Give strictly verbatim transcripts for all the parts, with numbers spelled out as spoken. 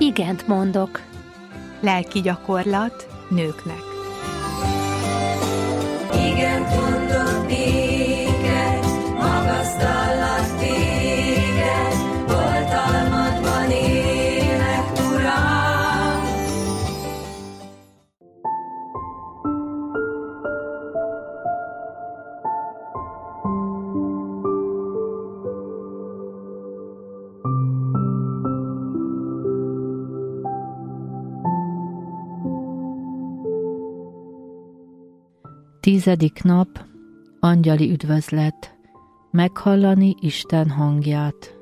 igent mondok. Lelki gyakorlat nőknek. Igent mondok néked, magasztallak téged, oltalmadban élek, Uram. Tizedik nap, angyali üdvözlet, meghallani Isten hangját.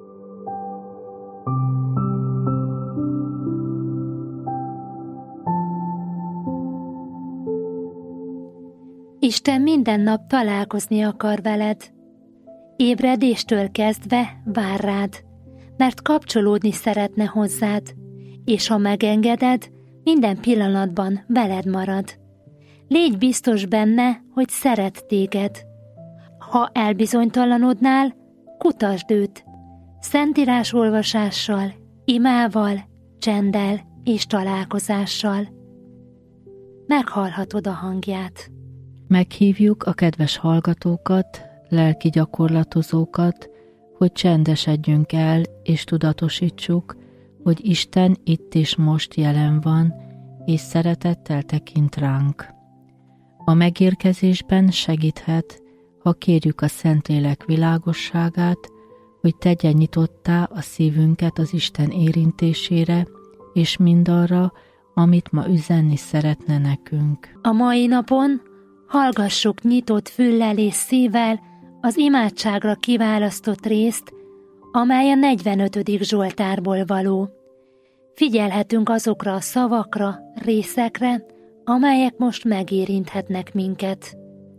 Isten minden nap találkozni akar veled. Ébredéstől kezdve vár rád, mert kapcsolódni szeretne hozzád, és ha megengeded, minden pillanatban veled marad. Légy biztos benne, hogy szeret téged. Ha elbizonytalanodnál, kutasd őt. Szentírás olvasással, imával, csenddel és találkozással. Meghallhatod a hangját. Meghívjuk a kedves hallgatókat, lelki gyakorlatozókat, hogy csendesedjünk el és tudatosítsuk, hogy Isten itt és most jelen van, és szeretettel tekint ránk. A megérkezésben segíthet, ha kérjük a Szentlélek világosságát, hogy tegye nyitottá a szívünket az Isten érintésére, és mindarra, amit ma üzenni szeretne nekünk. A mai napon hallgassuk nyitott füllel és szívvel az imádságra kiválasztott részt, amely a negyvenötödik Zsoltárból való. Figyelhetünk azokra a szavakra, részekre, amelyek most megérinthetnek minket.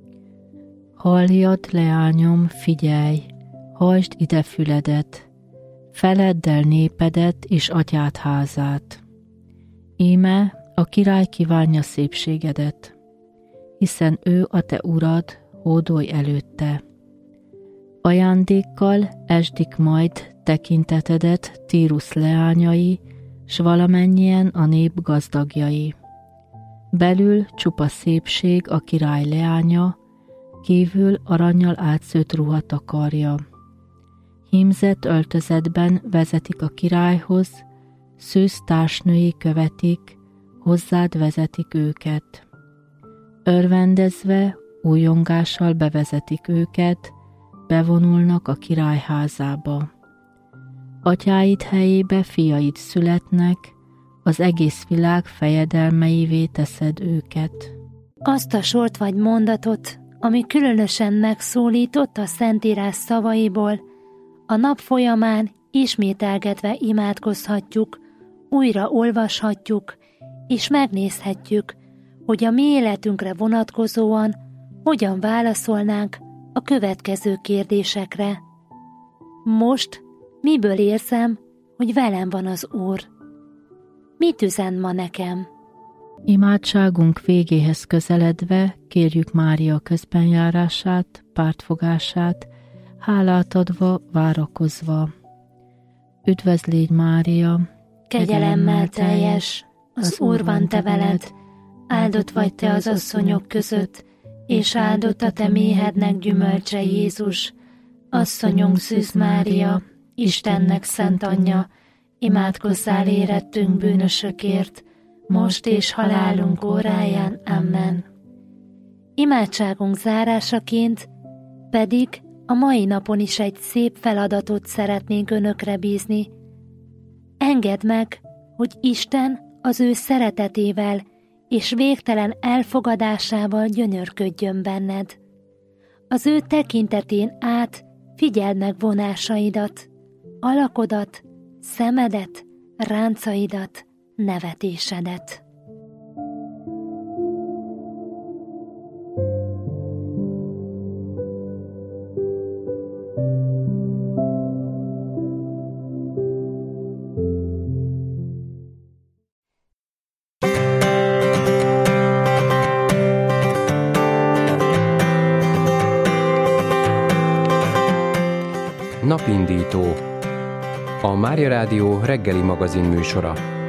Halljad, leányom, figyelj, hajtsd ide füledet, feledd el népedet és atyád házát. Íme a király kívánja szépségedet, hiszen ő a te urad, hódolj előtte. Ajándékkal esdik majd tekintetedet Tírusz leányai, s valamennyien a nép gazdagjai. Belül csupa szépség a király leánya, kívül arannyal átszőtt ruha takarja. Hímzett öltözetben vezetik a királyhoz, szűz társnői követik, hozzád vezetik őket. Örvendezve, újongással bevezetik őket, bevonulnak a király házába. Atyáid helyébe fiaid születnek, az egész világ fejedelmeivé teszed őket. Azt a sort vagy mondatot, ami különösen megszólított a Szentírás szavaiból, a nap folyamán ismételgetve imádkozhatjuk, újra olvashatjuk, és megnézhetjük, hogy a mi életünkre vonatkozóan hogyan válaszolnánk a következő kérdésekre. Most miből érzem, hogy velem van az Úr? Mit üzen ma nekem? Imádságunk végéhez közeledve kérjük Mária közbenjárását, pártfogását, hálát adva, várakozva. Üdvözl légy, Mária! Kegyelemmel teljes, az Úr van te veled, áldott vagy te az asszonyok között, és áldott a te méhednek gyümölcse Jézus. Asszonyunk Szűz Mária, Istennek szent anyja, imádkozzál érettünk bűnösökért, most és halálunk óráján. Amen. Imádságunk zárásaként pedig a mai napon is egy szép feladatot szeretnénk önökre bízni. Engedd meg, hogy Isten az ő szeretetével és végtelen elfogadásával gyönyörködjön benned. Az ő tekintetén át figyeld meg vonásaidat, alakodat, szemedet, ráncaidat, nevetésedet. Napindító. a Mária Rádió reggeli magazin műsora.